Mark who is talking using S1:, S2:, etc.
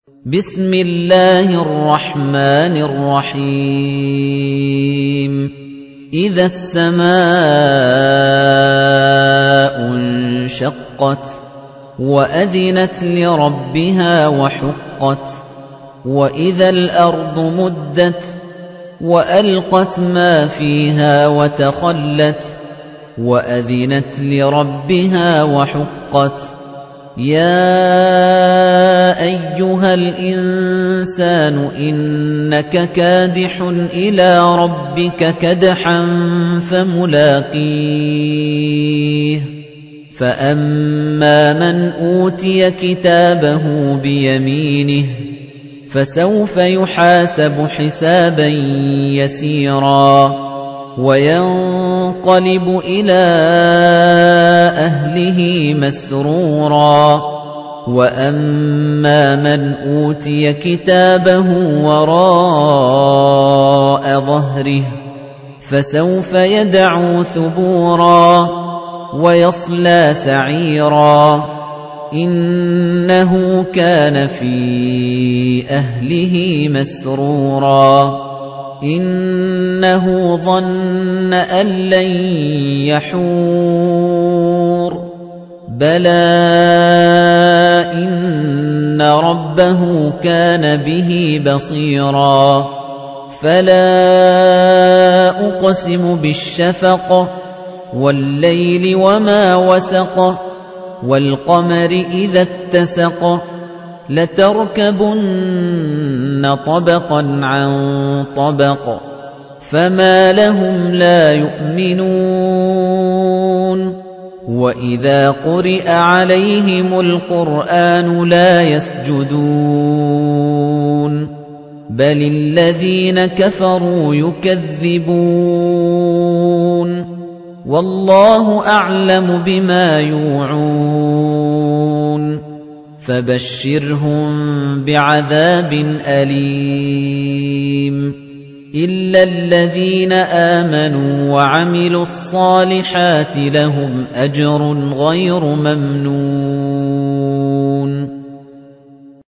S1: بسم الله الرحمن الرحيم إذا السماء انشقت وأذنت لربها وحقت وإذا الأرض مدت وألقت ما فيها وتخلت وأذنت لربها وحقت يا أيها الإنسان إنك كادح إلى ربك كدحا فملاقيه فأما من أوتي كتابه بيمينه فسوف يحاسب حسابا يسيرا وينقلب إلى أهله مسرورا وأما من أوتي كتابه وراء ظهره فسوف يدعو ثبورا ويصلى سعيرا إنه كان في أهله مسرورا إنه ظن أن لن يحور بلى إن ربه كان به بصيرا فلا أقسم بالشفق والليل وما وسق والقمر إذا اتسق لتركبن طبقا عن طبق فما لهم لا يؤمنون وإذا قرئ عليهم القرآن لا يسجدون بل الذين كفروا يكذبون والله أعلم بما يوعون فبشرهم بعذاب أليم إلا الذين آمنوا وعملوا الصالحات لهم أجر غير ممنون